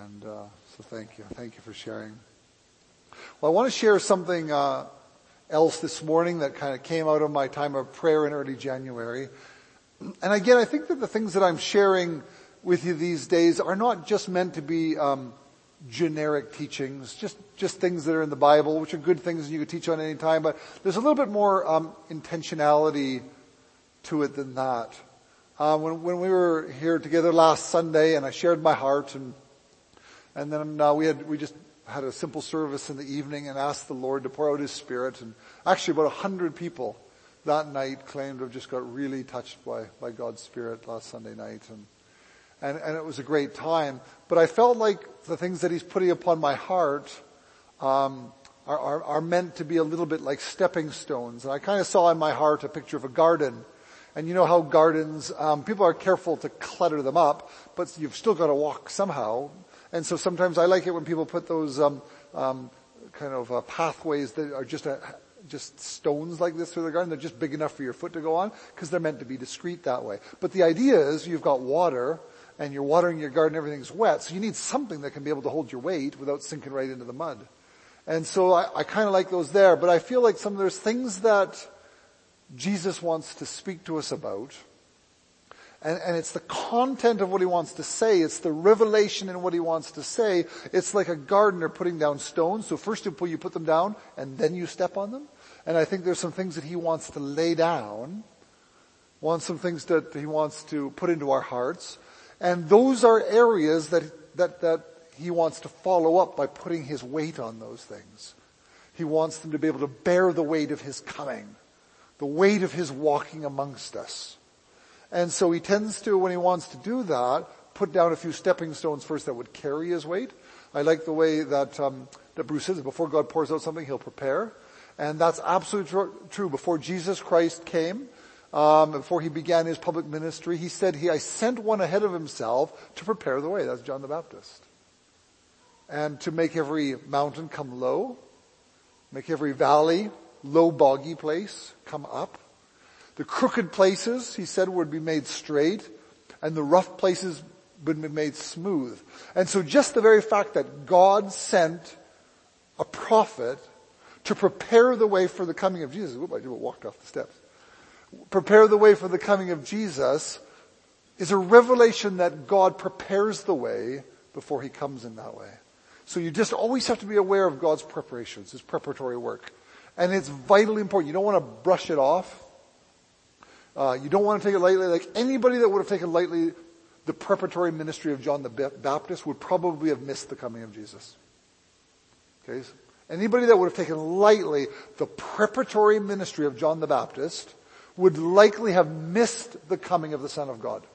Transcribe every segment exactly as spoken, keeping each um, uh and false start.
And uh, so thank you. Thank you for sharing. Well, I want to share something uh, else this morning that kind of came out of my time of prayer in early January. And again, I think that the things that I'm sharing with you these days are not just meant to be um, generic teachings, just, just things that are in the Bible, which are good things you could teach on any time, but there's a little bit more um, intentionality to it than that. Uh, when, when we were here together last Sunday and I shared my heart, and and then uh, we had we just had a simple service in the evening and asked the Lord to pour out His Spirit, and actually about a hundred people that night claimed to have just got really touched by, by God's Spirit last Sunday night, and And, and it was a great time. But I felt like the things that He's putting upon my heart um, are, are, are meant to be a little bit like stepping stones. And I kind of saw in my heart a picture of a garden. And you know how gardens, um, people are careful to clutter them up, but you've still got to walk somehow. And so sometimes I like it when people put those um, um, kind of uh, pathways that are just a, just stones like this through the garden. They're just big enough for your foot to go on because they're meant to be discreet that way. But the idea is you've got water, and you're watering your garden, everything's wet, so you need something that can be able to hold your weight without sinking right into the mud. And so I, I kind of like those there, but I feel like some there's things that Jesus wants to speak to us about, and, and it's the content of what He wants to say, it's the revelation in what He wants to say. It's like a gardener putting down stones, so first you put, you put them down, and then you step on them. And I think there's some things that He wants to lay down, wants some things that He wants to put into our hearts. And those are areas that, that, that He wants to follow up by putting His weight on those things. He wants them to be able to bear the weight of His coming, the weight of His walking amongst us. And so He tends to, when He wants to do that, put down a few stepping stones first that would carry His weight. I like the way that, um, that Bruce says, before God pours out something, He'll prepare. And that's absolutely tr- true. Before Jesus Christ came, Um, before He began His public ministry, He said, he, I sent one ahead of Himself to prepare the way. That's John the Baptist. And to make every mountain come low, make every valley, low, boggy place come up. The crooked places, He said, would be made straight, and the rough places would be made smooth. And so just the very fact that God sent a prophet to prepare the way for the coming of Jesus. Whoop, I just walked off the steps. Prepare the way for the coming of Jesus is a revelation that God prepares the way before He comes in that way. So you just always have to be aware of God's preparations, His preparatory work. And it's vitally important. You don't want to brush it off. Uh, you don't want to take it lightly. Like anybody that would have taken lightly the preparatory ministry of John the Baptist would probably have missed the coming of Jesus. Okay? So anybody that would have taken lightly the preparatory ministry of John the Baptist would likely have missed the coming of the Son of God.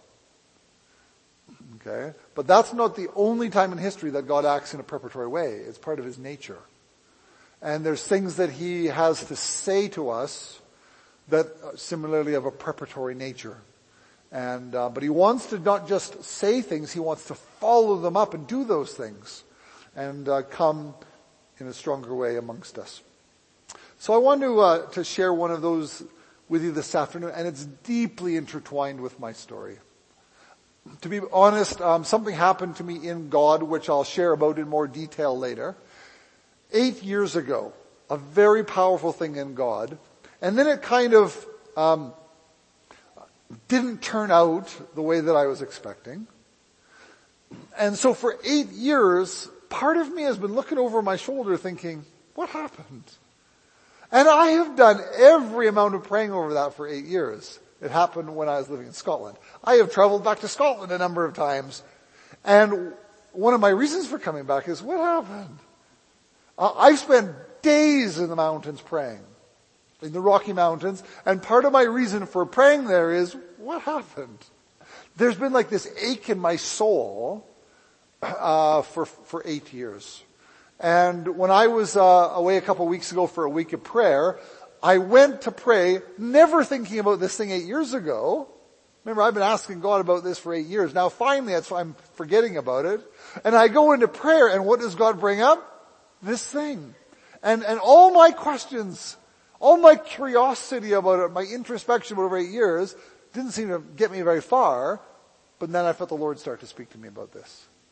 Okay? But that's not the only time in history that God acts in a preparatory way. It's part of His nature. And there's things that He has to say to us that are similarly of a preparatory nature. And, uh, but He wants to not just say things, He wants to follow them up and do those things and uh, come in a stronger way amongst us. So I want to, uh, to share one of those with you this afternoon, and it's deeply intertwined with my story. To be honest, um, something happened to me in God, which I'll share about in more detail later. Eight years ago, a very powerful thing in God, and then it kind of um, didn't turn out the way that I was expecting. And so for eight years, part of me has been looking over my shoulder thinking, what happened? And I have done every amount of praying over that for eight years. It happened when I was living in Scotland. I have traveled back to Scotland a number of times. And one of my reasons for coming back is, what happened? Uh, I've spent days in the mountains praying, in the Rocky Mountains. And part of my reason for praying there is, what happened? There's been like this ache in my soul uh, for, for eight years. And when I was uh, away a couple of weeks ago for a week of prayer, I went to pray, never thinking about this thing eight years ago. Remember, I've been asking God about this for eight years. Now finally, that's why I'm forgetting about it. And I go into prayer, and what does God bring up? This thing. And, and all my questions, all my curiosity about it, my introspection over eight years, didn't seem to get me very far. But then I felt the Lord start to speak to me about this.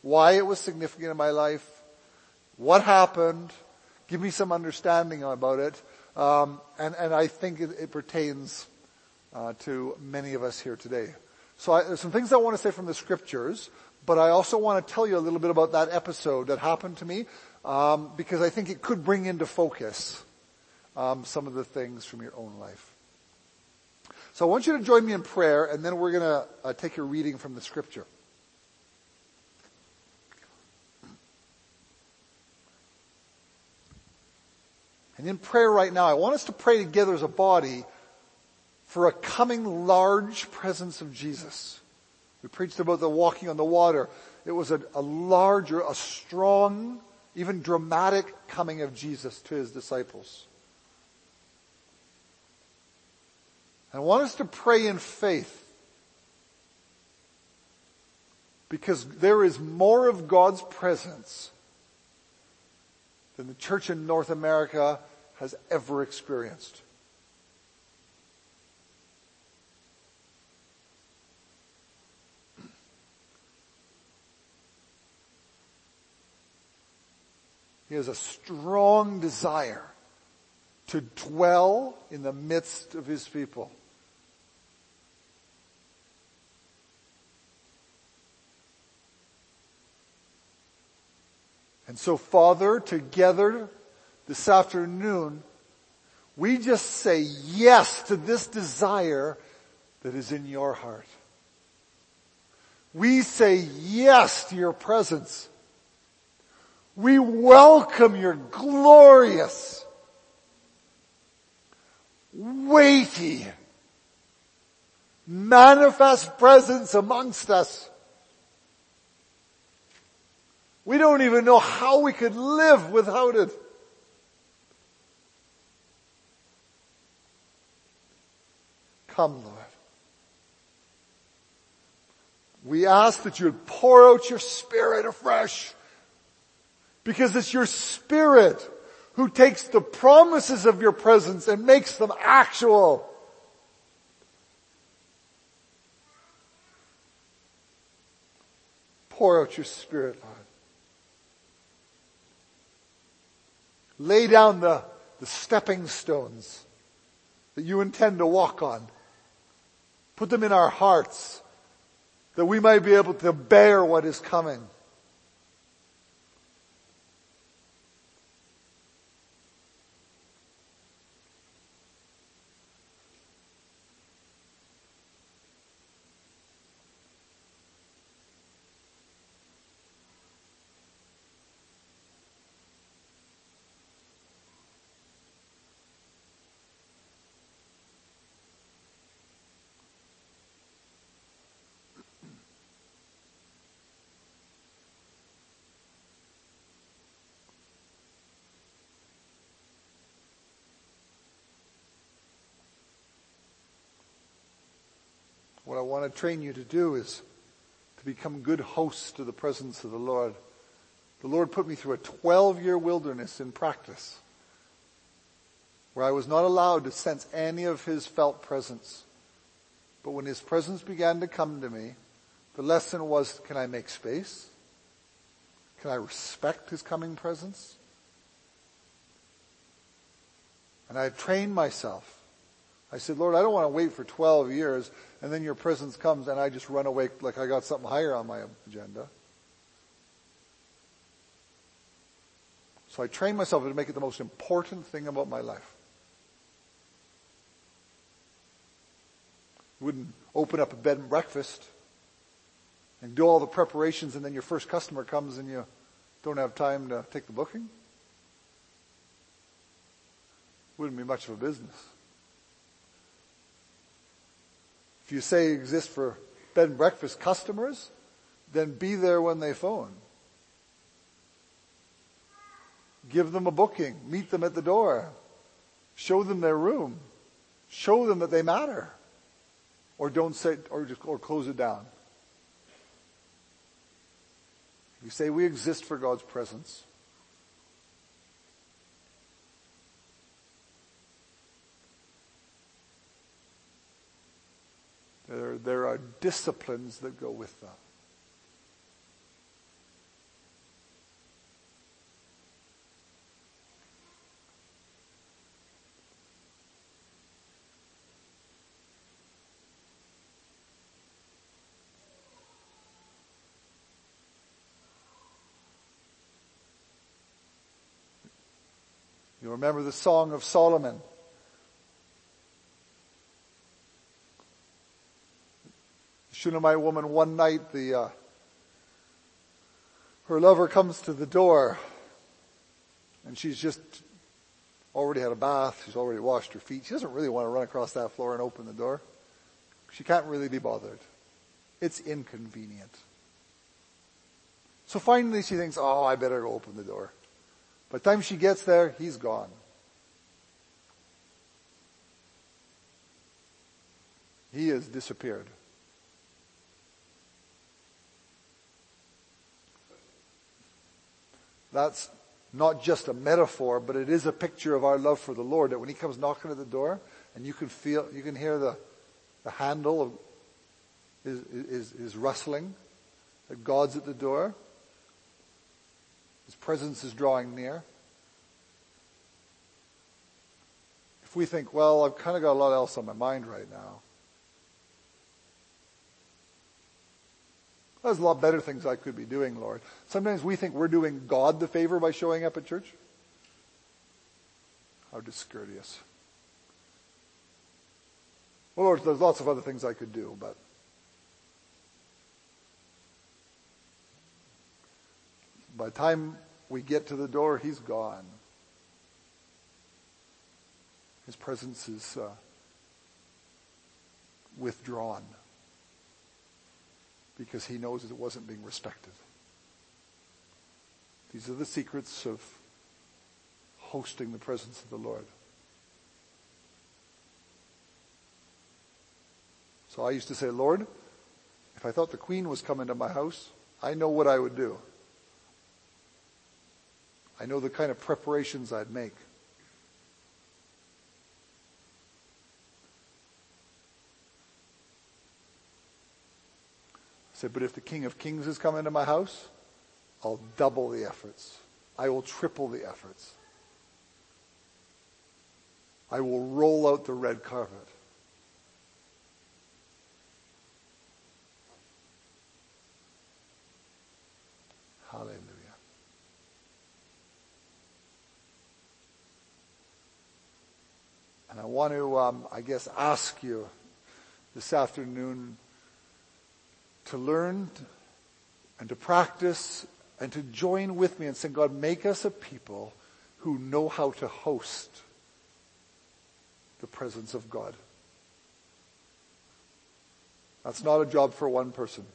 why it was significant in my life, what happened, give me some understanding about it. Um, and, and I think it, it pertains uh, to many of us here today. So I, there's some things I want to say from the scriptures, but I also want to tell you a little bit about that episode that happened to me, um, because I think it could bring into focus um, some of the things from your own life. So I want you to join me in prayer, and then we're going to uh, take a reading from the scripture. And in prayer right now, I want us to pray together as a body for a coming large presence of Jesus. We preached about the walking on the water. It was a, a larger, a strong, even dramatic coming of Jesus to his disciples. I want us to pray in faith, because there is more of God's presence than the church in North America has ever experienced. He has a strong desire to dwell in the midst of his people. And so, Father, together this afternoon, we just say yes to this desire that is in your heart. We say yes to your presence. We welcome your glorious, weighty, manifest presence amongst us. We don't even know how we could live without it. Come, Lord. We ask that you would pour out your Spirit afresh, because it's your Spirit who takes the promises of your presence and makes them actual. Pour out your Spirit, Lord. Lay down the, the stepping stones that you intend to walk on. Put them in our hearts that we might be able to bear what is coming. What I want to train you to do is to become good hosts to the presence of the Lord. The Lord put me through a twelve-year wilderness in practice, where I was not allowed to sense any of his felt presence. But when his presence began to come to me, the lesson was, can I make space? Can I respect his coming presence? And I trained myself. I said, Lord, I don't want to wait for twelve years and then your presence comes and I just run away like I got something higher on my agenda. So I trained myself to make it the most important thing about my life. You wouldn't open up a bed and breakfast and do all the preparations and then your first customer comes and you don't have time to take the booking. Wouldn't be much of a business. If you say you exist for bed and breakfast customers, then be there when they phone. Give them a booking. Meet them at the door. Show them their room. Show them that they matter. Or don't say, or just, or close it down. You say we exist for God's presence. There, there are disciplines that go with that. You remember the Song of Solomon. The Shunammite woman, one night, the uh, her lover comes to the door, and she's just already had a bath. She's already washed her feet. She doesn't really want to run across that floor and open the door. She can't really be bothered. It's inconvenient. So finally she thinks, oh, I better go open the door. By the time she gets there, he's gone. He has disappeared. That's not just a metaphor, but it is a picture of our love for the Lord, that when he comes knocking at the door, and you can feel, you can hear the, the handle of is, is, is rustling, that God's at the door. His presence is drawing near. If we think, well, I've kind of got a lot else on my mind right now. There's a lot better things I could be doing, Lord. Sometimes we think we're doing God the favor by showing up at church. How discourteous. Well, Lord, there's lots of other things I could do, but by the time we get to the door, he's gone. His presence is uh, withdrawn because he knows that it wasn't being respected. These are the secrets of hosting the presence of the Lord. So I used to say, Lord, if I thought the Queen was coming to my house, I know what I would do. I know the kind of preparations I'd make. I said, but if the King of Kings is coming to my house, I'll double the efforts. I will triple the efforts. I will roll out the red carpet. Hallelujah. And I want to, um, I guess, ask you this afternoon to learn and to practice and to join with me and say, God, make us a people who know how to host the presence of God. That's not a job for one person.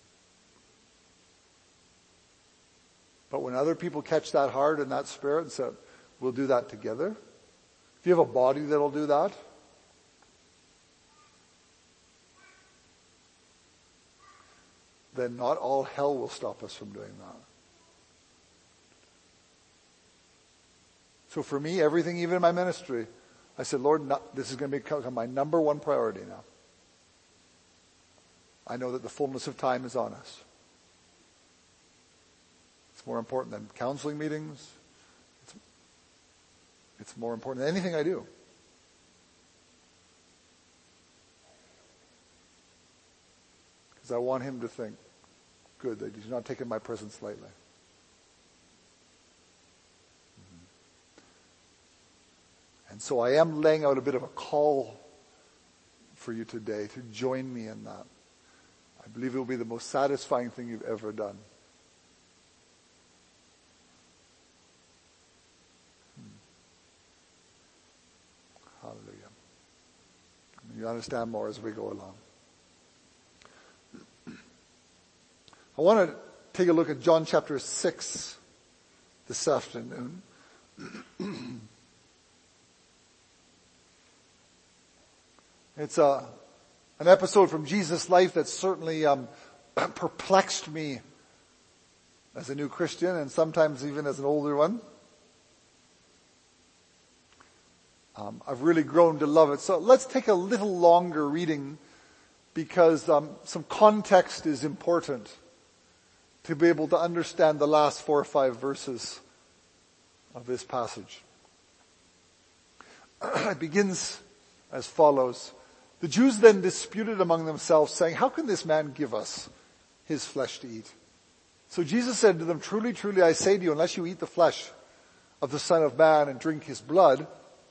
But when other people catch that heart and that spirit and say, we'll do that together. If you have a body that'll do that, then not all hell will stop us from doing that. So for me, everything, even in my ministry, I said, Lord, this is going to become my number one priority now. I know that the fullness of time is on us. It's more important than counseling meetings. It's, it's more important than anything I do. Because I want him to think, good, that he's not taking my presence lightly. Mm-hmm. And so I am laying out a bit of a call for you today to join me in that. I believe it will be the most satisfying thing you've ever done. Hallelujah. You understand more as we go along. I want to take a look at John chapter six this afternoon. It's a, an episode from Jesus' life that certainly um, perplexed me as a new Christian and sometimes even as an older one. Um, I've really grown to love it. So let's take a little longer reading because um, some context is important to be able to understand the last four or five verses of this passage. It begins as follows. The Jews then disputed among themselves, saying, how can this man give us his flesh to eat? So Jesus said to them, truly, truly, I say to you, unless you eat the flesh of the Son of Man and drink his blood,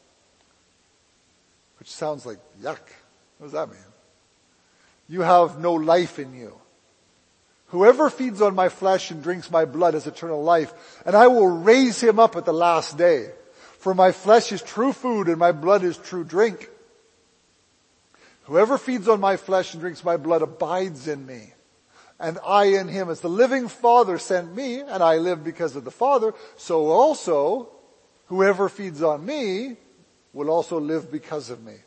which sounds like yuck. What does that mean? You have no life in you. Whoever feeds on my flesh and drinks my blood has eternal life, and I will raise him up at the last day. For my flesh is true food and my blood is true drink. Whoever feeds on my flesh and drinks my blood abides in me, and I in him. As the living Father sent me, and I live because of the Father, so also whoever feeds on me will also live because of me.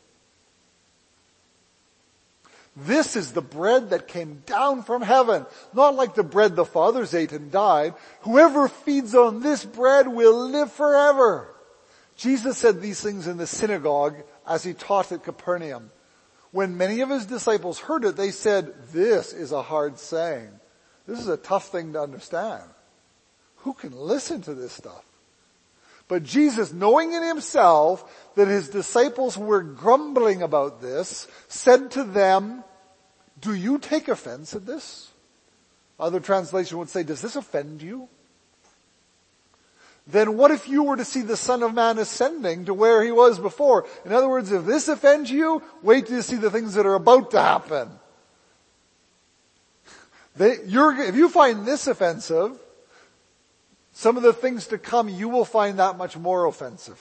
This is the bread that came down from heaven, not like the bread the fathers ate and died. Whoever feeds on this bread will live forever. Jesus said these things in the synagogue as he taught at Capernaum. When many of his disciples heard it, they said, this is a hard saying. This is a tough thing to understand. Who can listen to this stuff? But Jesus, knowing in himself that his disciples were grumbling about this, said to them, do you take offense at this? Other translation would say, does this offend you? Then what if you were to see the Son of Man ascending to where he was before? In other words, if this offends you, wait till you see the things that are about to happen. They, you're, if you find this offensive, some of the things to come, you will find that much more offensive.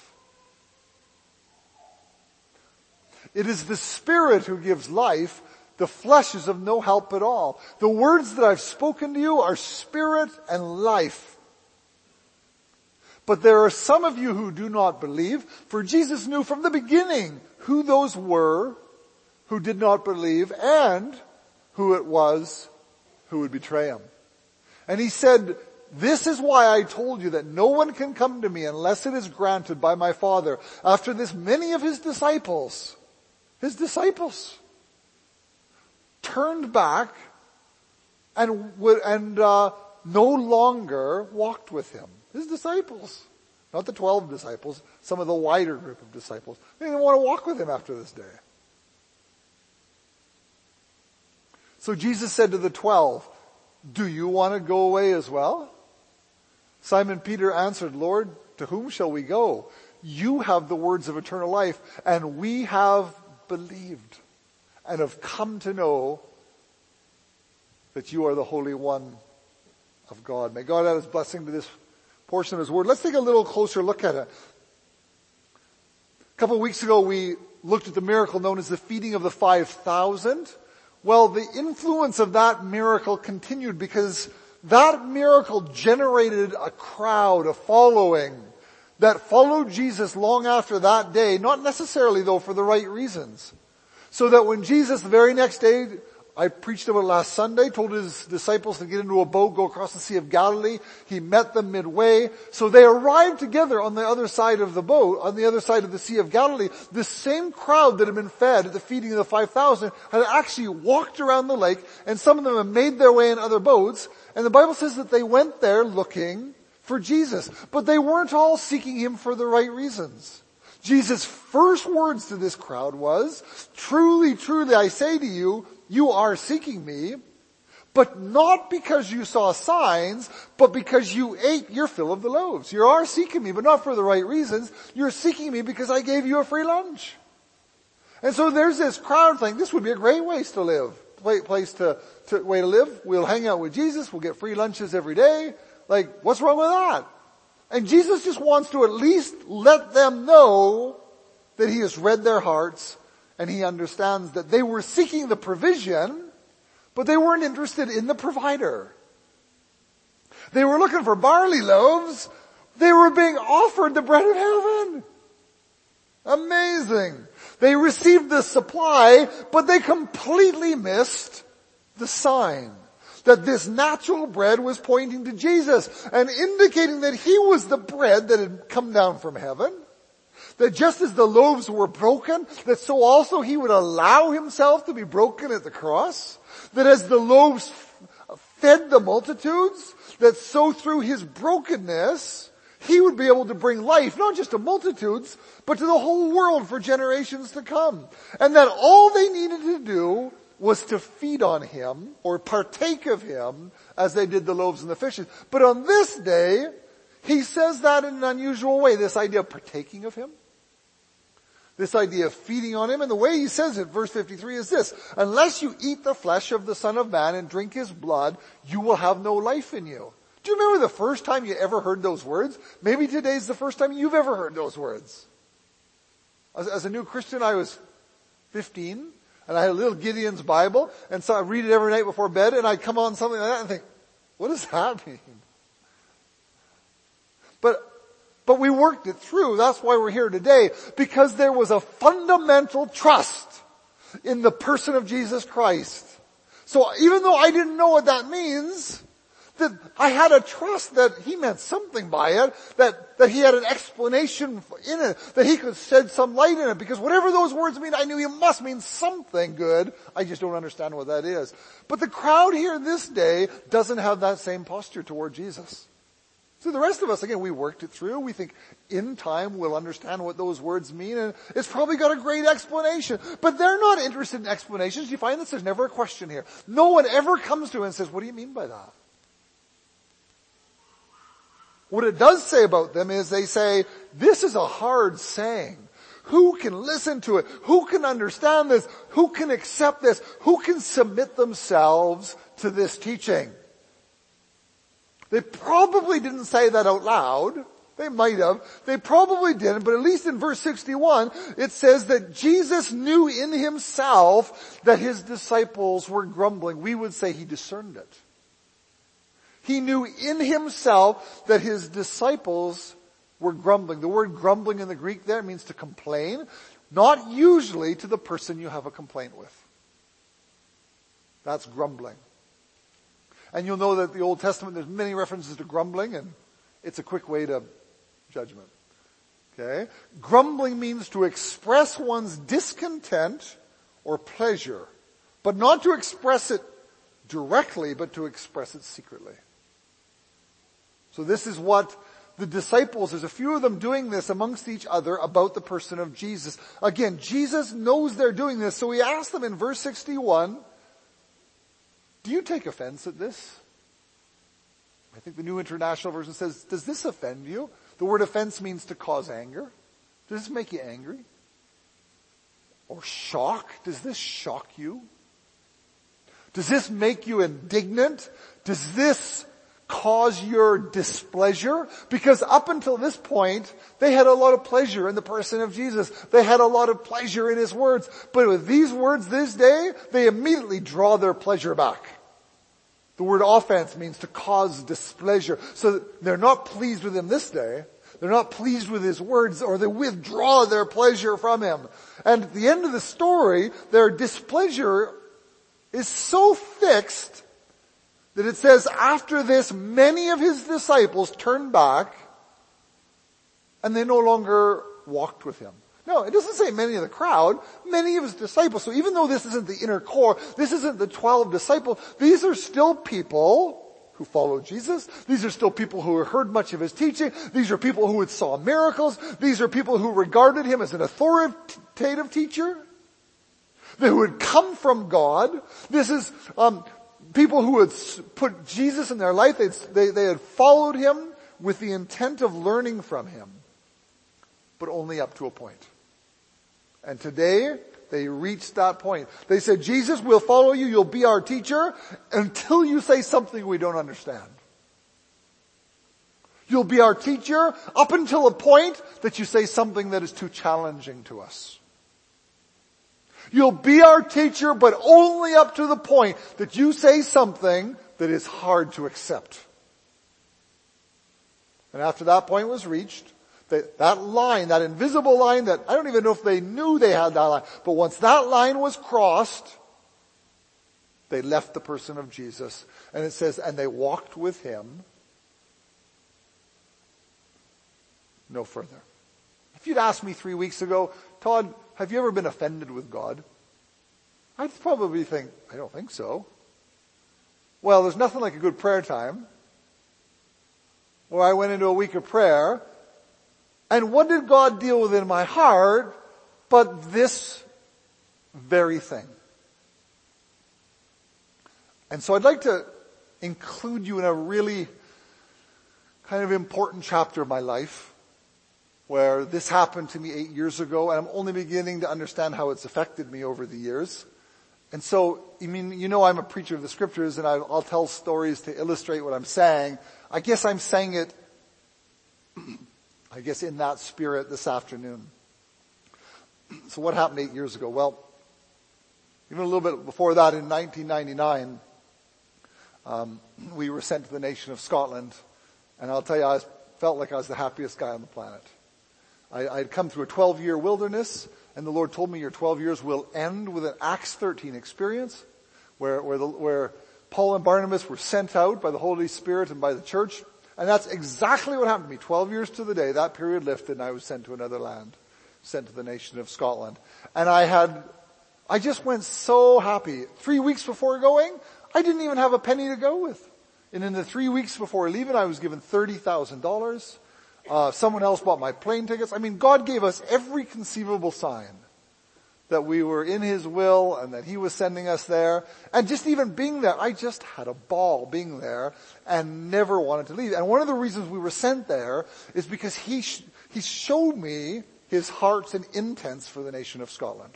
It is the Spirit who gives life. The flesh is of no help at all. The words that I've spoken to you are spirit and life. But there are some of you who do not believe, for Jesus knew from the beginning who those were who did not believe and who it was who would betray him. And he said, this is why I told you that no one can come to me unless it is granted by my Father. After this, many of his disciples, his disciples, turned back and and uh, no longer walked with him. His disciples, not the twelve disciples, some of the wider group of disciples. They didn't want to walk with him after this day. So Jesus said to the twelve, do you want to go away as well? Simon Peter answered, Lord, to whom shall we go? You have the words of eternal life, and we have believed and have come to know that you are the Holy One of God. May God add his blessing to this portion of his word. Let's take a little closer look at it. A couple of weeks ago we looked at the miracle known as the feeding of the five thousand. Well, the influence of that miracle continued because that miracle generated a crowd, a following that followed Jesus long after that day, not necessarily though for the right reasons. So that when Jesus the very next day, I preached about last Sunday, told his disciples to get into a boat, go across the Sea of Galilee, he met them midway. So they arrived together on the other side of the boat, on the other side of the Sea of Galilee. The same crowd that had been fed at the feeding of the five thousand had actually walked around the lake, and some of them had made their way in other boats. And the Bible says that they went there looking for Jesus. But they weren't all seeking him for the right reasons. Jesus' first words to this crowd was, truly, truly, I say to you, you are seeking me, but not because you saw signs, but because you ate your fill of the loaves. You are seeking me, but not for the right reasons. You're seeking me because I gave you a free lunch. And so there's this crowd thing. This would be a great place to live, place to, to way to live. We'll hang out with Jesus. We'll get free lunches every day. Like, what's wrong with that? And Jesus just wants to at least let them know that he has read their hearts and he understands that they were seeking the provision, but they weren't interested in the provider. They were looking for barley loaves. They were being offered the bread of heaven. Amazing. They received the supply, but they completely missed the sign. That this natural bread was pointing to Jesus and indicating that he was the bread that had come down from heaven. That just as the loaves were broken, that so also he would allow himself to be broken at the cross. That as the loaves fed the multitudes, that so through his brokenness, he would be able to bring life, not just to multitudes, but to the whole world for generations to come. And that all they needed to do was to feed on him or partake of him as they did the loaves and the fishes. But on this day, he says that in an unusual way, this idea of partaking of him. This idea of feeding on him. And the way he says it, verse fifty-three, is this: unless you eat the flesh of the Son of Man and drink his blood, you will have no life in you. Do you remember the first time you ever heard those words? Maybe today's the first time you've ever heard those words. As, as a new Christian, I was fifteen, and I had a little Gideon's Bible, and so I read it every night before bed, and I'd come on something like that and think, what does that mean? But But we worked it through. That's why we're here today. Because there was a fundamental trust in the person of Jesus Christ. So even though I didn't know what that means, that I had a trust that he meant something by it, that, that he had an explanation in it, that he could shed some light in it. Because whatever those words mean, I knew he must mean something good. I just don't understand what that is. But the crowd here this day doesn't have that same posture toward Jesus. So the rest of us, again, we worked it through. We think in time we'll understand what those words mean, and it's probably got a great explanation. But they're not interested in explanations. You find this, there's never a question here. No one ever comes to him and says, what do you mean by that? What it does say about them is they say, this is a hard saying. Who can listen to it? Who can understand this? Who can accept this? Who can submit themselves to this teaching? They probably didn't say that out loud. They might have. They probably didn't, but at least in verse sixty-one, it says that Jesus knew in himself that his disciples were grumbling. We would say he discerned it. He knew in himself that his disciples were grumbling. The word grumbling in the Greek there means to complain, not usually to the person you have a complaint with. That's grumbling. And you'll know that the Old Testament, there's many references to grumbling, and it's a quick way to judgment. Okay? Grumbling means to express one's discontent or pleasure, but not to express it directly, but to express it secretly. So this is what the disciples, there's a few of them doing this amongst each other about the person of Jesus. Again, Jesus knows they're doing this, so he asks them in verse sixty-one, do you take offense at this? I think the New International Version says, does this offend you? The word offense means to cause anger. Does this make you angry? Or shock? Does this shock you? Does this make you indignant? Does this cause your displeasure? Because up until this point, they had a lot of pleasure in the person of Jesus. They had a lot of pleasure in his words. But with these words this day, they immediately draw their pleasure back. The word offense means to cause displeasure. So they're not pleased with him this day. They're not pleased with his words, or they withdraw their pleasure from him. And at the end of the story, their displeasure is so fixed that it says, after this, many of his disciples turned back and they no longer walked with him. No, it doesn't say many of the crowd, many of his disciples. So even though this isn't the inner core, this isn't the twelve disciples, these are still people who followed Jesus. These are still people who heard much of his teaching. These are people who had saw miracles. These are people who regarded him as an authoritative teacher, who had come from God. This is um, people who had put Jesus in their life. They'd, they, they had followed him with the intent of learning from him, but only up to a point. And today, they reached that point. They said, Jesus, we'll follow you. You'll be our teacher until you say something we don't understand. You'll be our teacher up until a point that you say something that is too challenging to us. You'll be our teacher, but only up to the point that you say something that is hard to accept. And after that point was reached, that, that line, that invisible line that I don't even know if they knew they had that line, but once that line was crossed, they left the person of Jesus. And it says, and they walked with him no further. If you'd asked me three weeks ago, Todd, have you ever been offended with God? I'd probably think, I don't think so. Well, there's nothing like a good prayer time where I went into a week of prayer, and what did God deal with in my heart but this very thing? And so I'd like to include you in a really kind of important chapter of my life where this happened to me eight years ago, and I'm only beginning to understand how it's affected me over the years. And so, I mean, you know I'm a preacher of the scriptures, and I'll tell stories to illustrate what I'm saying. I guess I'm saying it, I guess, in that spirit this afternoon. So what happened eight years ago? Well, even a little bit before that, in nineteen ninety-nine, um, we were sent to the nation of Scotland. And I'll tell you, I felt like I was the happiest guy on the planet. I, I'd come through a twelve-year wilderness, and the Lord told me your twelve years will end with an Acts thirteen experience, where, where, the, where Paul and Barnabas were sent out by the Holy Spirit and by the church. And that's exactly what happened to me. Twelve years to the day, that period lifted, and I was sent to another land, sent to the nation of Scotland. And I had, I just went so happy. Three weeks before going, I didn't even have a penny to go with. And in the three weeks before leaving, I was given thirty thousand dollars. Uh, someone else bought my plane tickets. I mean, God gave us every conceivable sign that we were in His will and that He was sending us there. And just even being there, I just had a ball being there and never wanted to leave. And one of the reasons we were sent there is because He, sh- he showed me His hearts and intents for the nation of Scotland.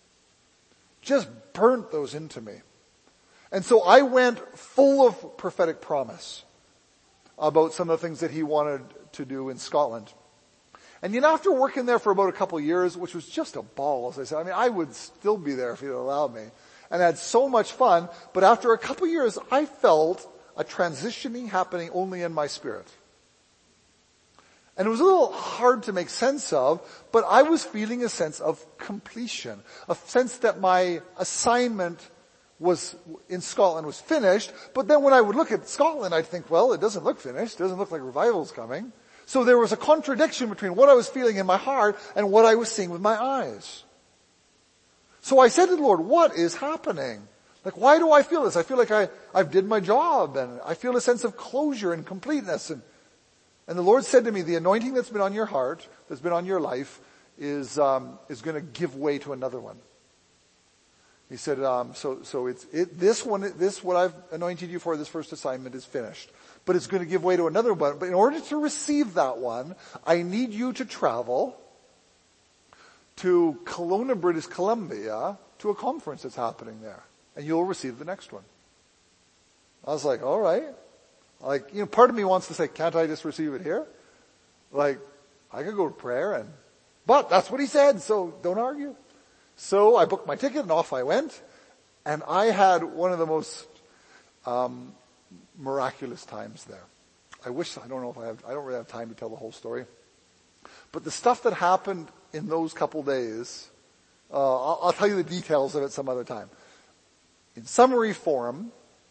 Just burnt those into me. And so I went full of prophetic promise about some of the things that He wanted to do in Scotland. And you know, after working there for about a couple of years, which was just a ball, as I said, I mean, I would still be there if He'd allowed me. And I had so much fun, but after a couple of years, I felt a transitioning happening only in my spirit. And it was a little hard to make sense of, but I was feeling a sense of completion, a sense that my assignment was in Scotland was finished. But then when I would look at Scotland, I'd think, well, it doesn't look finished. It doesn't look like revival's coming. So there was a contradiction between what I was feeling in my heart and what I was seeing with my eyes. So I said to the Lord, what is happening? Like, why do I feel this? I feel like I, I've did my job, and I feel a sense of closure and completeness. And, and the Lord said to me, the anointing that's been on your heart, that's been on your life, is, um, is going to give way to another one. He said, um, so, so it's, it, this one, this, what I've anointed you for, this first assignment is finished. But it's going to give way to another one. But in order to receive that one, I need you to travel to Kelowna, British Columbia, to a conference that's happening there. And you'll receive the next one. I was like, all right. Like, you know, part of me wants to say, can't I just receive it here? Like, I could go to prayer and, but that's what he said, so don't argue. So I booked my ticket and off I went. And I had one of the most, um, miraculous times there. I wish, I don't know if I have, I don't really have time to tell the whole story. But the stuff that happened in those couple days, uh, I'll, I'll tell you the details of it some other time. In summary form,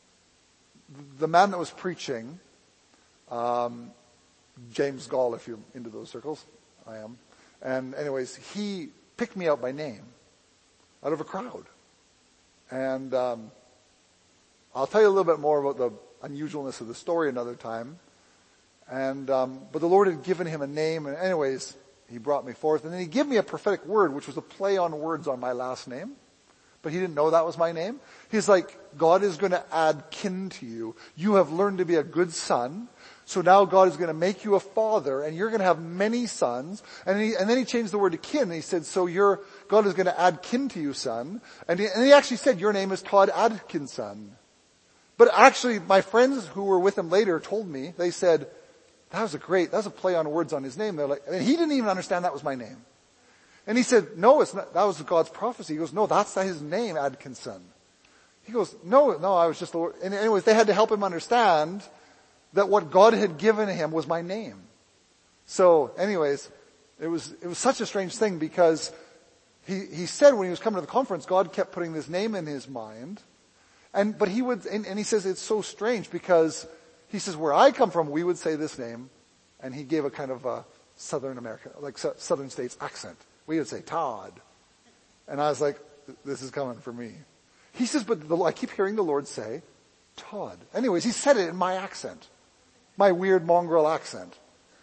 the man that was preaching, um, James Gall, if you're into those circles, I am. And anyways, he picked me out by name out of a crowd. And um, I'll tell you a little bit more about the unusualness of the story another time. And um, but the Lord had given him a name, and anyways, He brought me forth. And then He gave me a prophetic word, which was a play on words on my last name. But He didn't know that was my name. He's like, God is going to add kin to you. You have learned to be a good son. So now God is going to make you a father, and you're going to have many sons. And, he, and then He changed the word to kin. He said, so you're, God is going to add kin to you, son. And he, and he actually said, your name is Todd Atkinson. But actually, my friends who were with him later told me, they said, that was a great, that was a play on words on his name. They're like, and he didn't even understand that was my name. And he said, no, it's not, that was God's prophecy. He goes, no, that's his name, Atkinson. He goes, no, no, I was just the Lord. And anyways, they had to help him understand that what God had given him was my name. So anyways, it was, it was such a strange thing because he, he said when he was coming to the conference, God kept putting this name in his mind. And, but he would, and, and he says it's so strange because he says where I come from, we would say this name, and he gave a kind of a Southern America, like Southern States accent. We would say Todd. And I was like, this is coming for me. He says, but the, I keep hearing the Lord say, Todd. Anyways, he said it in my accent. My weird mongrel accent.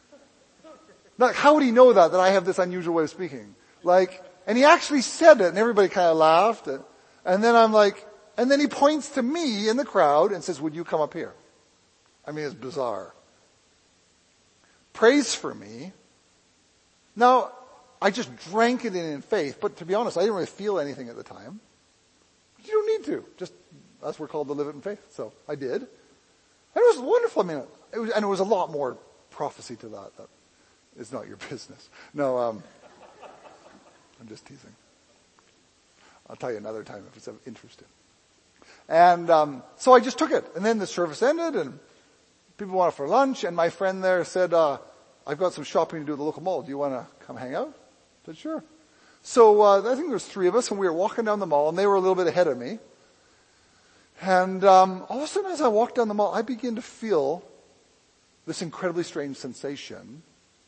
Now, how would he know that, that I have this unusual way of speaking? Like, and he actually said it, and everybody kind of laughed. And, and then I'm like, and then he points to me in the crowd and says, would you come up here? I mean, it's bizarre. prays for me. Now, I just drank it in in faith, but to be honest, I didn't really feel anything at the time. You don't need to. Just, that's what we're called to live it in faith. So I did. And it was wonderful. I mean, it was, and it was a lot more prophecy to that. That is not your business. No, um, I'm just teasing. I'll tell you another time if it's of interest. And um, so I just took it. And then the service ended and people wanted for lunch. And my friend there said, uh, I've got some shopping to do at the local mall. Do you want to come hang out? I said, sure. So uh, I think there was three of us and we were walking down the mall and they were a little bit ahead of me. And um, all of a sudden as I walked down the mall, I began to feel this incredibly strange sensation.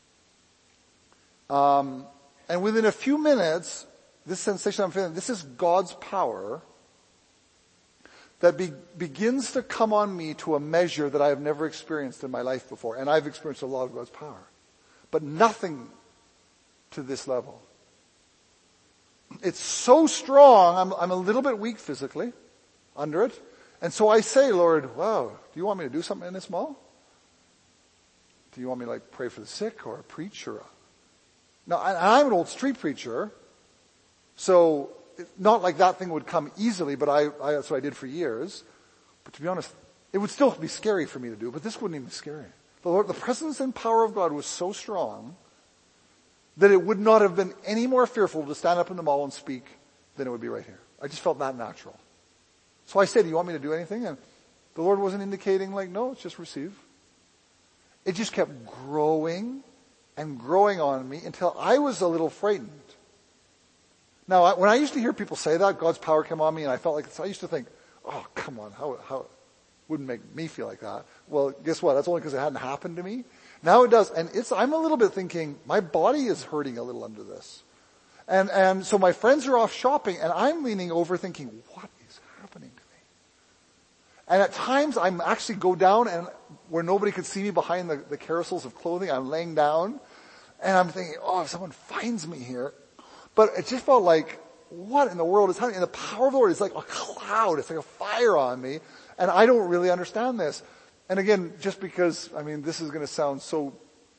Um, and within a few minutes, this sensation I'm feeling, this is God's power that be, begins to come on me to a measure that I have never experienced in my life before. And I've experienced a lot of God's power. But nothing to this level. It's so strong, I'm, I'm a little bit weak physically under it. And so I say, Lord, wow, do you want me to do something in this mall? Do you want me to like pray for the sick or preach or... Now, I'm an old street preacher, so not like that thing would come easily, but I, I, that's what I did for years. But to be honest, it would still be scary for me to do, but this wouldn't even be scary. The Lord, the presence and power of God was so strong that it would not have been any more fearful to stand up in the mall and speak than it would be right here. I just felt that natural. So I said, do you want me to do anything? And the Lord wasn't indicating like, no, it's just receive. It just kept growing and growing on me until I was a little frightened. Now, when I used to hear people say that, God's power came on me, and I felt like, I used to think, oh, come on, how, how, wouldn't make me feel like that. Well, guess what? That's only because it hadn't happened to me. Now it does, and it's, I'm a little bit thinking, my body is hurting a little under this. And, and so my friends are off shopping, and I'm leaning over thinking, what is happening to me? And at times, I'm actually go down, and where nobody could see me behind the, the carousels of clothing, I'm laying down, and I'm thinking, oh, if someone finds me here. But it just felt like, what in the world is happening? And the power of the Lord is like a cloud. It's like a fire on me. And I don't really understand this. And again, just because, I mean, this is going to sound so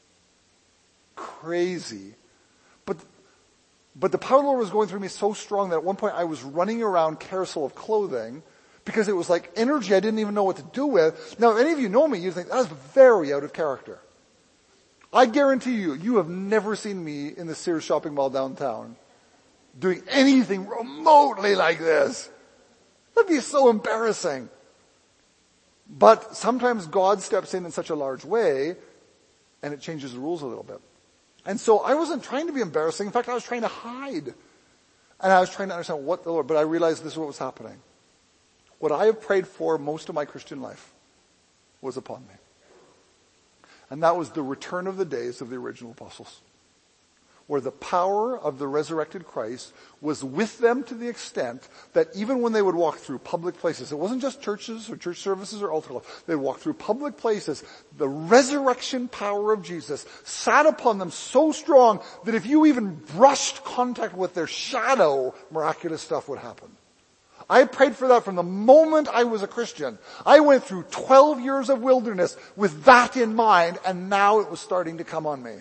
crazy. But, but the power of the Lord was going through me so strong that at one point I was running around carousel of clothing because it was like energy I didn't even know what to do with. Now, if any of you know me, you think, that's very out of character. I guarantee you, you have never seen me in the Sears shopping mall downtown doing anything remotely like this. That'd be so embarrassing. But sometimes God steps in in such a large way, and it changes the rules a little bit. And so I wasn't trying to be embarrassing. In fact, I was trying to hide. And I was trying to understand what the Lord, but I realized this is what was happening. What I have prayed for most of my Christian life was upon me. And that was the return of the days of the original apostles, where the power of the resurrected Christ was with them to the extent that even when they would walk through public places, it wasn't just churches or church services or altar calls, they'd walk through public places, the resurrection power of Jesus sat upon them so strong that if you even brushed contact with their shadow, miraculous stuff would happen. I prayed for that from the moment I was a Christian. I went through twelve years of wilderness with that in mind, and now it was starting to come on me.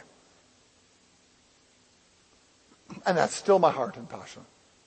And that's still my heart and passion.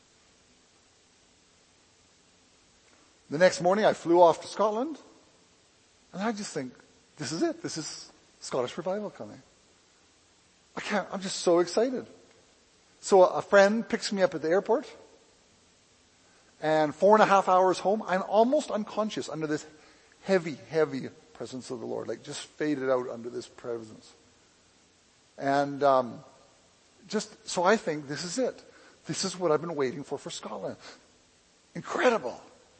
The next morning I flew off to Scotland, and I just think, this is it. This is Scottish revival coming. I can't, I'm just so excited. So a friend picks me up at the airport, and four and a half hours home, I'm almost unconscious under this heavy, heavy presence of the Lord, like just faded out under this presence. And, um, Just, so I think this is it. This is what I've been waiting for for Scotland. Incredible.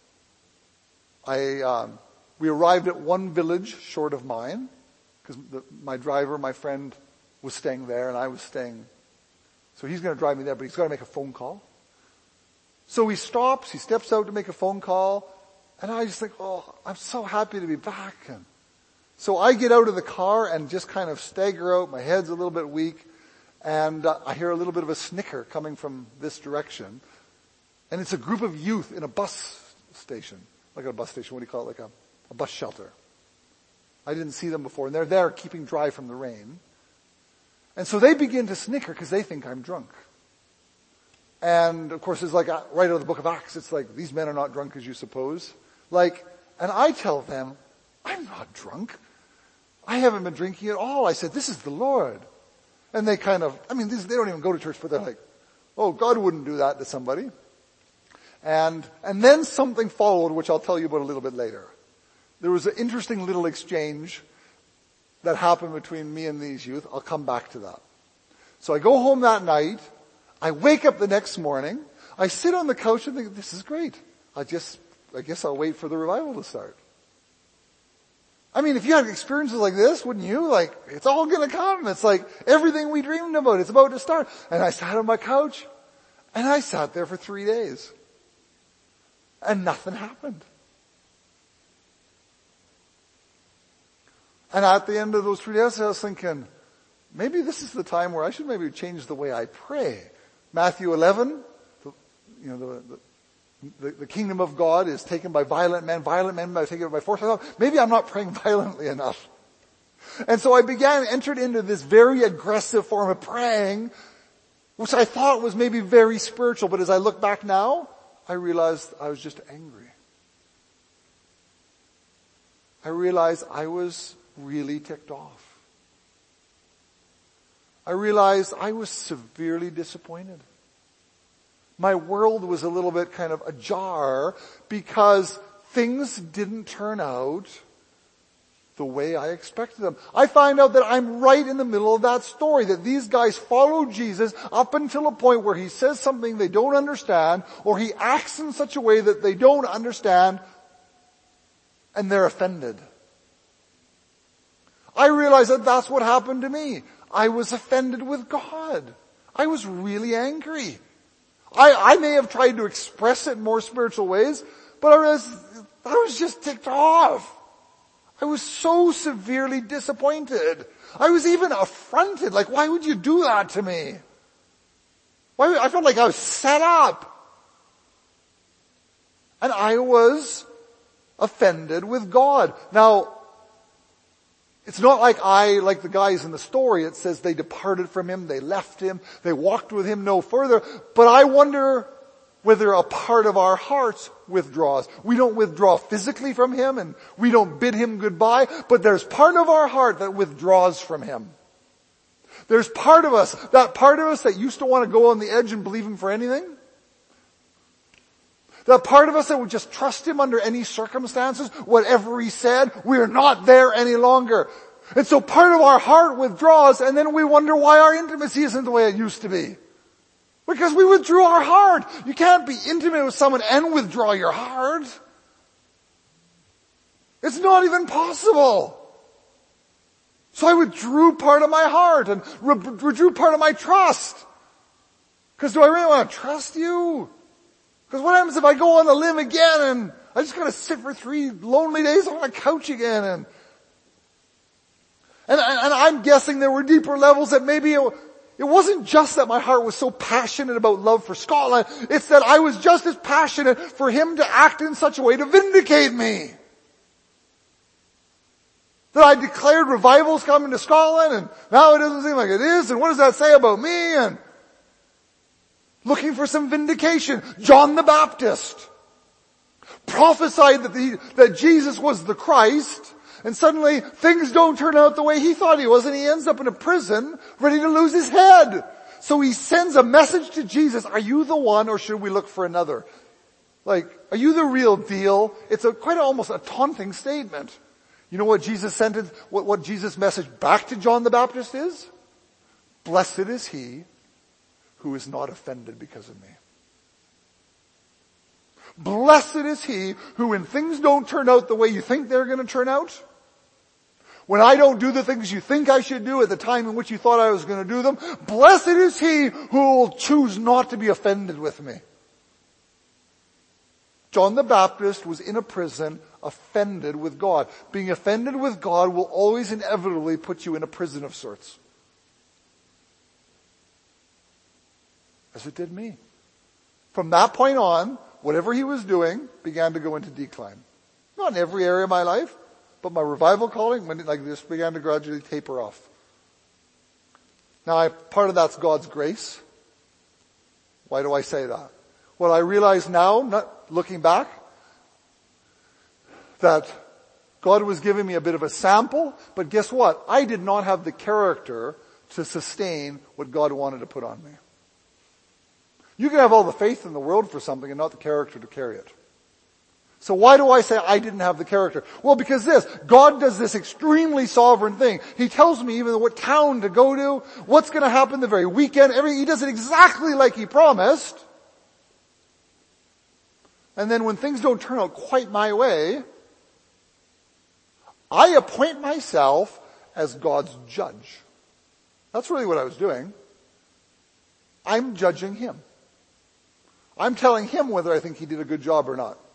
I, um, we arrived at one village short of mine, because my driver, my friend, was staying there and I was staying. So he's going to drive me there, but he's got to make a phone call. So he stops, he steps out to make a phone call, and I just think, oh, I'm so happy to be back. And so I get out of the car and just kind of stagger out. My head's a little bit weak. And uh, I hear a little bit of a snicker coming from this direction. And it's a group of youth in a bus station. Like a bus station, what do you call it? Like a, a bus shelter. I didn't see them before. And they're there keeping dry from the rain. And so they begin to snicker because they think I'm drunk. And of course, it's like right out of the book of Acts, it's like, these men are not drunk as you suppose. Like, and I tell them, I'm not drunk. I haven't been drinking at all. I said, this is the Lord. And they kind of, I mean, these, they don't even go to church, but they're like, oh, God wouldn't do that to somebody. And, and then something followed, which I'll tell you about a little bit later. There was an interesting little exchange that happened between me and these youth. I'll come back to that. So I go home that night. I wake up the next morning. I sit on the couch and think, this is great. I just, I guess I'll wait for the revival to start. I mean, if you had experiences like this, wouldn't you? Like, it's all gonna come. It's like everything we dreamed about. It's about to start. And I sat on my couch and I sat there for three days. And nothing happened. And at the end of those three days, I was thinking, maybe this is the time where I should maybe change the way I pray. Matthew eleven, the, you know, the, the, the kingdom of God is taken by violent men. Violent men are taken by force. I thought, maybe I'm not praying violently enough. And so I began, entered into this very aggressive form of praying, which I thought was maybe very spiritual. But as I look back now, I realized I was just angry. I realized I was really ticked off. I realized I was severely disappointed. My world was a little bit kind of ajar because things didn't turn out the way I expected them. I find out that I'm right in the middle of that story, that these guys follow Jesus up until a point where he says something they don't understand, or he acts in such a way that they don't understand, and they're offended. I realize that that's what happened to me. I was offended with God. I was really angry. I, I may have tried to express it in more spiritual ways, but I was, I was just ticked off. I was so severely disappointed. I was even affronted. Like, why would you do that to me? Why, I felt like I was set up. And I was offended with God. Now, it's not like I, like the guys in the story, it says they departed from him, they left him, they walked with him no further. But I wonder whether a part of our hearts withdraws. We don't withdraw physically from him and we don't bid him goodbye, but there's part of our heart that withdraws from him. There's part of us, that part of us that used to want to go on the edge and believe him for anything. That part of us that would just trust him under any circumstances, whatever he said, we're not there any longer. And so part of our heart withdraws, and then we wonder why our intimacy isn't the way it used to be. Because we withdrew our heart. You can't be intimate with someone and withdraw your heart. It's not even possible. So I withdrew part of my heart and withdrew part of my trust. Because do I really want to trust you? Because what happens if I go on a limb again and I just gotta sit for three lonely days on a couch again and, and, and I'm guessing there were deeper levels that maybe it, it wasn't just that my heart was so passionate about love for Scotland, it's that I was just as passionate for him to act in such a way to vindicate me. That I declared revival's coming to Scotland and now it doesn't seem like it is, and what does that say about me? And looking for some vindication. John the Baptist prophesied that, the, that Jesus was the Christ, and suddenly things don't turn out the way he thought he was, and he ends up in a prison ready to lose his head. So he sends a message to Jesus, are you the one or should we look for another? Like, are you the real deal? It's a quite almost a taunting statement. You know what Jesus sent it, what, what Jesus' message back to John the Baptist is? Blessed is he who is not offended because of me. Blessed is he who, when things don't turn out the way you think they're going to turn out, when I don't do the things you think I should do at the time in which you thought I was going to do them, blessed is he who will choose not to be offended with me. John the Baptist was in a prison offended with God. Being offended with God will always inevitably put you in a prison of sorts. As it did me. From that point on, whatever he was doing began to go into decline. Not in every area of my life, but my revival calling, when it like this, began to gradually taper off. Now, I, part of that's God's grace. Why do I say that? Well, I realize now, not looking back, that God was giving me a bit of a sample, but guess what? I did not have the character to sustain what God wanted to put on me. You can have all the faith in the world for something and not the character to carry it. So why do I say I didn't have the character? Well, because this, God does this extremely sovereign thing. He tells me even what town to go to, what's going to happen the very weekend. Every, he does it exactly like He promised. And then when things don't turn out quite my way, I appoint myself as God's judge. That's really what I was doing. I'm judging Him. I'm telling Him whether I think He did a good job or not.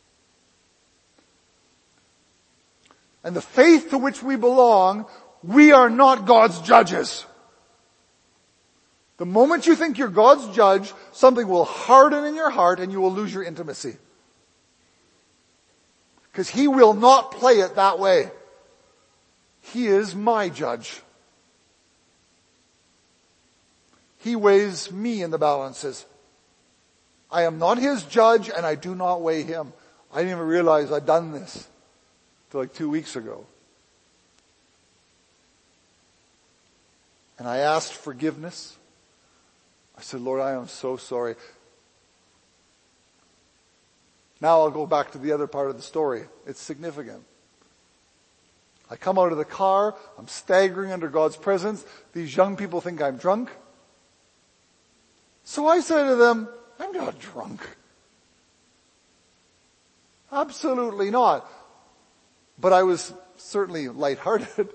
And the faith to which we belong, we are not God's judges. The moment you think you're God's judge, something will harden in your heart and you will lose your intimacy. Because He will not play it that way. He is my judge. He weighs me in the balances. I am not His judge and I do not weigh Him. I didn't even realize I'd done this until like two weeks ago. And I asked forgiveness. I said, Lord, I am so sorry. Now I'll go back to the other part of the story. It's significant. I come out of the car. I'm staggering under God's presence. These young people think I'm drunk. So I say to them, I'm not drunk. Absolutely not. But I was certainly lighthearted,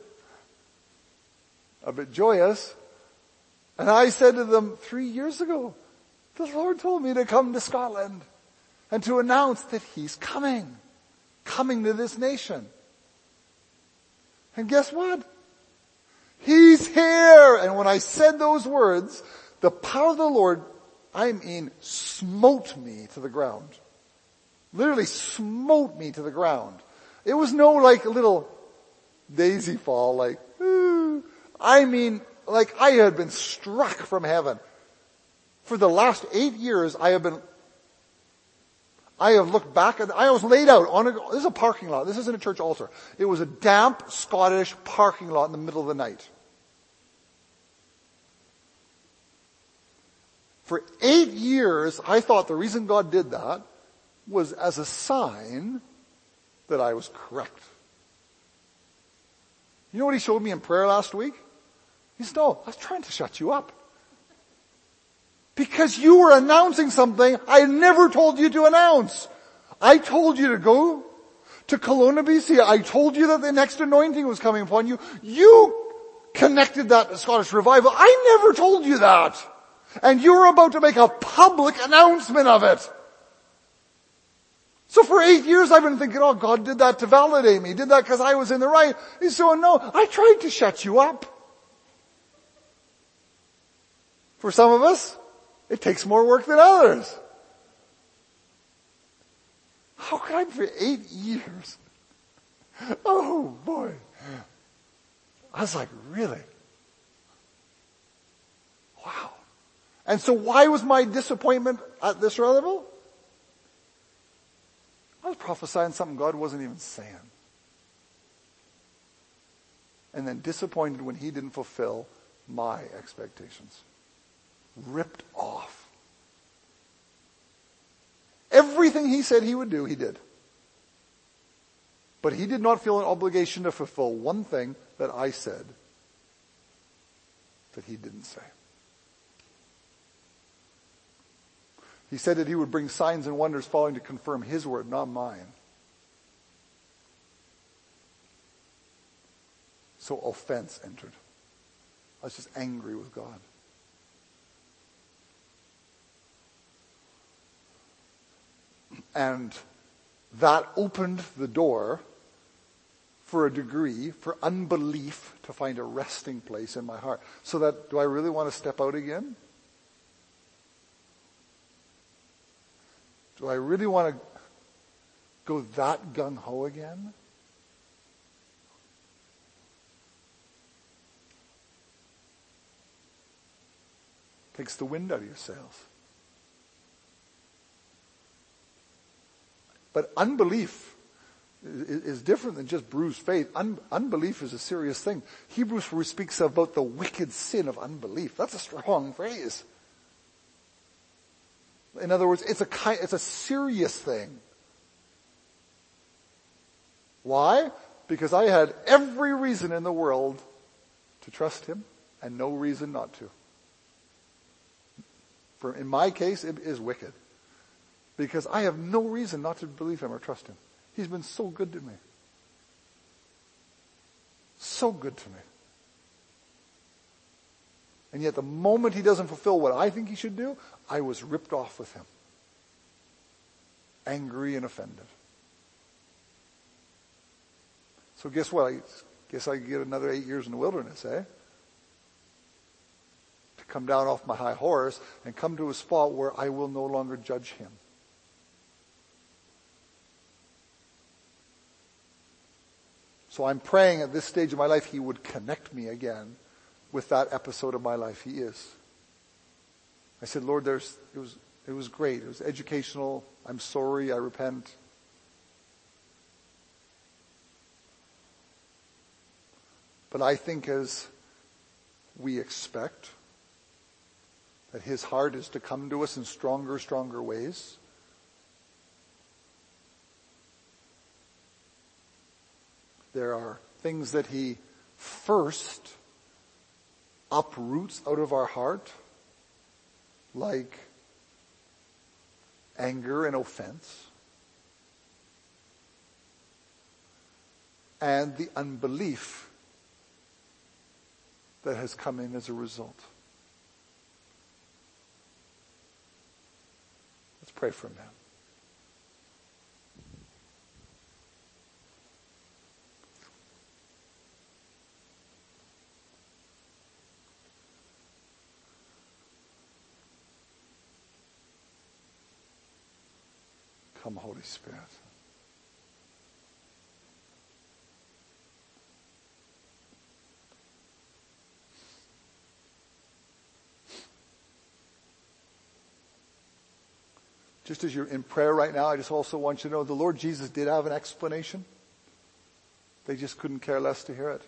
a bit joyous. And I said to them, three years ago, the Lord told me to come to Scotland and to announce that He's coming, coming to this nation. And guess what? He's here. And when I said those words, the power of the Lord, I mean, smote me to the ground. Literally smote me to the ground. It was no like little daisy fall, like, ooh. I mean, like I had been struck from heaven. For the last eight years, I have been, I have looked back at, I was laid out on a, this is a parking lot. This isn't a church altar. It was a damp Scottish parking lot in the middle of the night. For eight years, I thought the reason God did that was as a sign that I was correct. You know what He showed me in prayer last week? He said, no, I was trying to shut you up. Because you were announcing something I never told you to announce. I told you to go to Kelowna, B C. I told you that the next anointing was coming upon you. You connected that to Scottish Revival. I never told you that. And you were about to make a public announcement of it. So for eight years I've been thinking, oh, God did that to validate me. He did that because I was in the right. He's so, no, I tried to shut you up. For some of us, it takes more work than others. How could I, for eight years? Oh boy. I was like, really? Wow. And so why was my disappointment at this level? I was prophesying something God wasn't even saying. And then disappointed when He didn't fulfill my expectations. Ripped off. Everything He said He would do, He did. But He did not feel an obligation to fulfill one thing that I said that He didn't say. He said that He would bring signs and wonders following to confirm His word, not mine. So offense entered. I was just angry with God. And that opened the door for a degree, for unbelief to find a resting place in my heart. So that, do I really want to step out again? Do I really want to go that gung-ho again? Takes the wind out of your sails. But unbelief is, is different than just bruised faith. Un, unbelief is a serious thing. Hebrews four speaks about the wicked sin of unbelief. That's a strong phrase. In other words, it's a kind, it's a serious thing. Why? Because I had every reason in the world to trust him and no reason not to. For in my case, it is wicked. Because I have no reason not to believe him or trust him. He's been so good to me. So good to me. And yet the moment he doesn't fulfill what I think he should do, I was ripped off with him. Angry and offended. So guess what? I guess I get another eight years in the wilderness, eh? To come down off my high horse and come to a spot where I will no longer judge him. So I'm praying at this stage of my life he would connect me again with that episode of my life. He is. I said, Lord, there's, it was, it was great. It was educational. I'm sorry. I repent. But I think as we expect that his heart is to come to us in stronger, stronger ways, there are things that he first uproots out of our heart, like anger and offense, and the unbelief that has come in as a result. Let's pray for him now. Come, Holy Spirit. Just as you're in prayer right now, I just also want you to know the Lord Jesus did have an explanation. They just couldn't care less to hear it.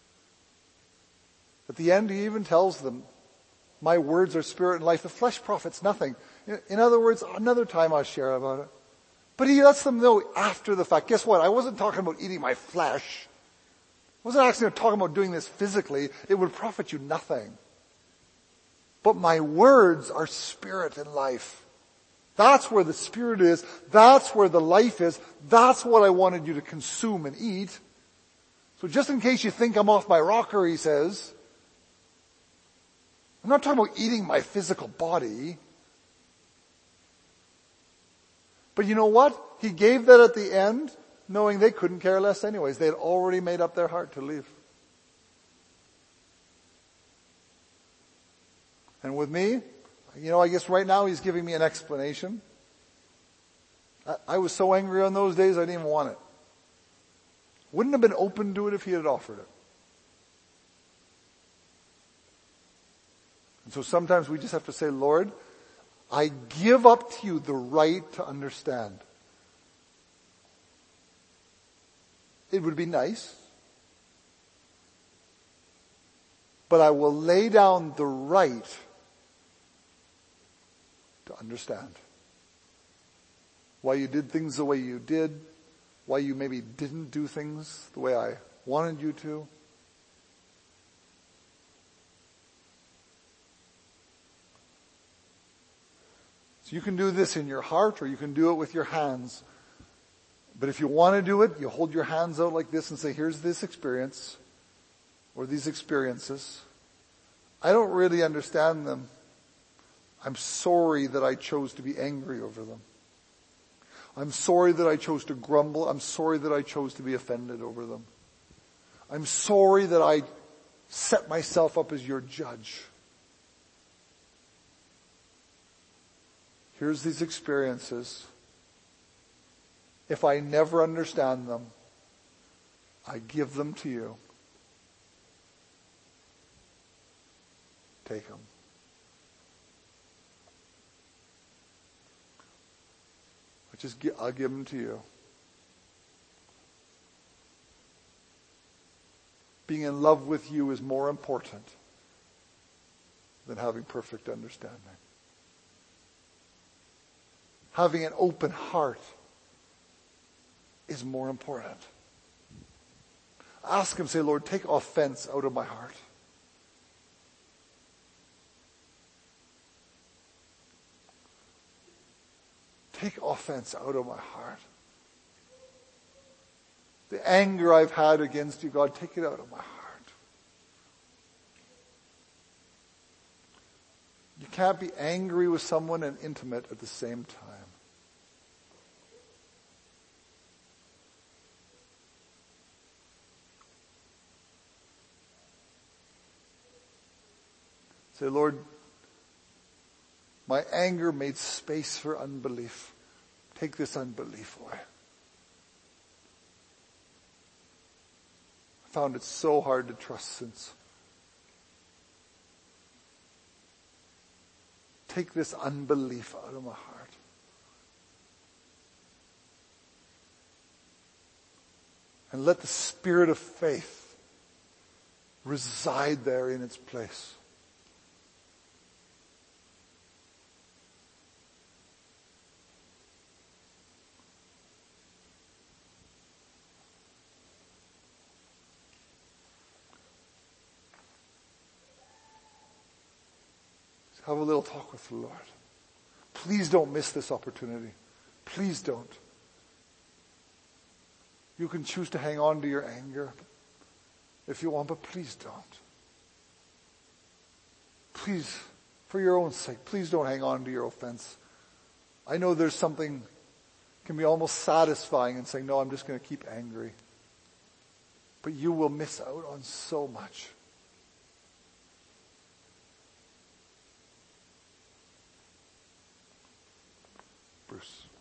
At the end, he even tells them, my words are spirit and life. The flesh profits nothing. In other words, another time I'll share about it. But he lets them know after the fact. Guess what? I wasn't talking about eating my flesh. I wasn't actually talking about doing this physically. It would profit you nothing. But my words are spirit and life. That's where the spirit is. That's where the life is. That's what I wanted you to consume and eat. So just in case you think I'm off my rocker, he says, I'm not talking about eating my physical body. But you know what? He gave that at the end, knowing they couldn't care less anyways. They had already made up their heart to leave. And with me, you know, I guess right now he's giving me an explanation. I, I was so angry on those days I didn't even want it. Wouldn't have been open to it if he had offered it. And so sometimes we just have to say, Lord, I give up to you the right to understand. It would be nice, but I will lay down the right to understand. Why you did things the way you did, why you maybe didn't do things the way I wanted you to. So you can do this in your heart or you can do it with your hands. But if you want to do it, you hold your hands out like this and say, here's this experience or these experiences. I don't really understand them. I'm sorry that I chose to be angry over them. I'm sorry that I chose to grumble. I'm sorry that I chose to be offended over them. I'm sorry that I set myself up as your judge. Here's these experiences. If I never understand them, I give them to you. Take them. I just gi- I'll give them to you. Being in love with you is more important than having perfect understanding. Having an open heart is more important. Ask him, say, Lord, take offense out of my heart. Take offense out of my heart. The anger I've had against you, God, take it out of my heart. You can't be angry with someone and intimate at the same time. Say, Lord, my anger made space for unbelief. Take this unbelief away. I found it so hard to trust since. Take this unbelief out of my heart. And let the spirit of faith reside there in its place. Have a little talk with the Lord. Please don't miss this opportunity. Please don't. You can choose to hang on to your anger if you want, but please don't. Please, for your own sake, please don't hang on to your offense. I know there's something can be almost satisfying in saying, no, I'm just going to keep angry. But you will miss out on so much. Bruce.